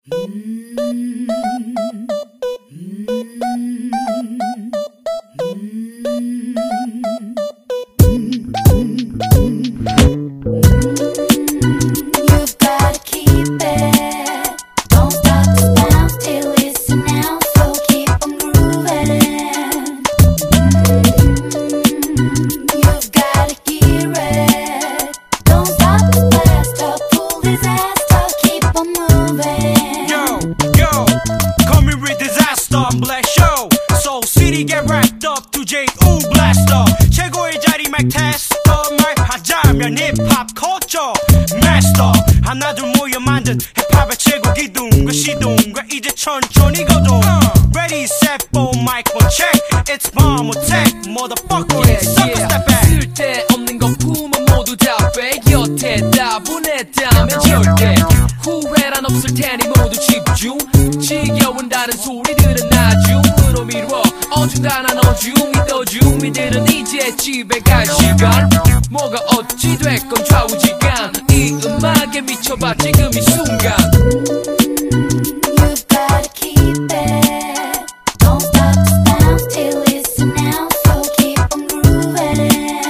Get wrapped up to J.O. Blaster 최고의 자리 말 테스터 말하자면 힙합 컬처 마스터 하나둘 모여 만든 힙합의 최고 기둥과 시동과 이제 천천히 거동 Ready set for microphone check It's bomb attack motherfucker It's sucker step back 쓸데없는 거 품은 모두 다 빼 곁에 다 보냈다면 절대 후회란 없을 테니 모두 집중 지겨운 다른 소리들은 나중으로 미뤄 어중간한 어중이 떠중 이들은 이제 집에 갈 시간 뭐가 어찌 됐건 좌우지간 이 음악에 미쳐봐 지금 이 순간 You've gotta keep it Don't stop the sound till it's an out So keep on grooving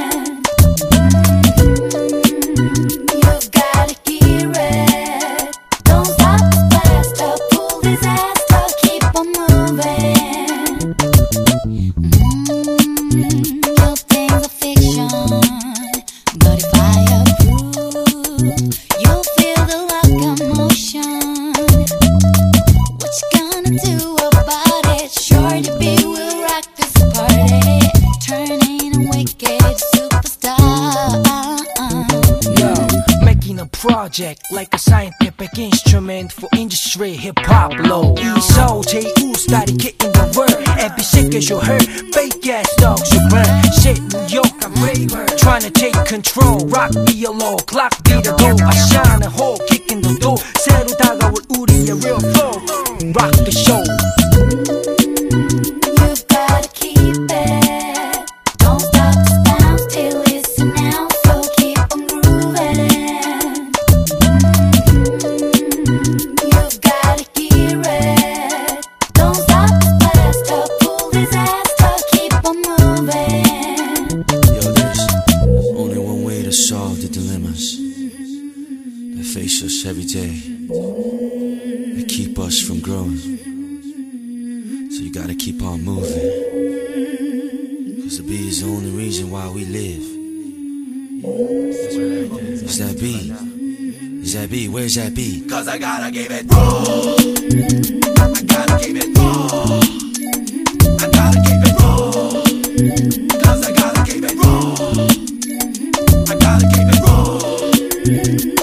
You've gotta hear it Don't stop the blast up Pull this ass up Keep on moving Your things are fiction But if I approve You'll feel the locomotion What you gonna do about it? Sure to be we'll rock this party Turning a wicked superstar Yo, making a project like a scientific instrument for industry hip-hop low ESO, J.U. started getting the word Every second you heard fake ass dogs you burn Shit, New York, I'm raver Trying to take control Rock me a low, clock beat the door I shine a hole, kicking the door 새로 다가올 우리의 real flow Rock the show You've gotta keep it Don't stop the sound till it's an out So keep on grooving You've gotta hear it Don't stop the blast up Pull this ass up Keep on moving Yo, there's only one way to solve the dilemmas that face us every day, that keep us from growing. So you gotta keep on moving, cause the beat is the only reason why we live. It's that beat. It's that beat. Where's that beat? Cause I gotta give it raw. I gotta give it raw. I gotta keep it raw. Cause I gotta keep it raw. I gotta keep it raw.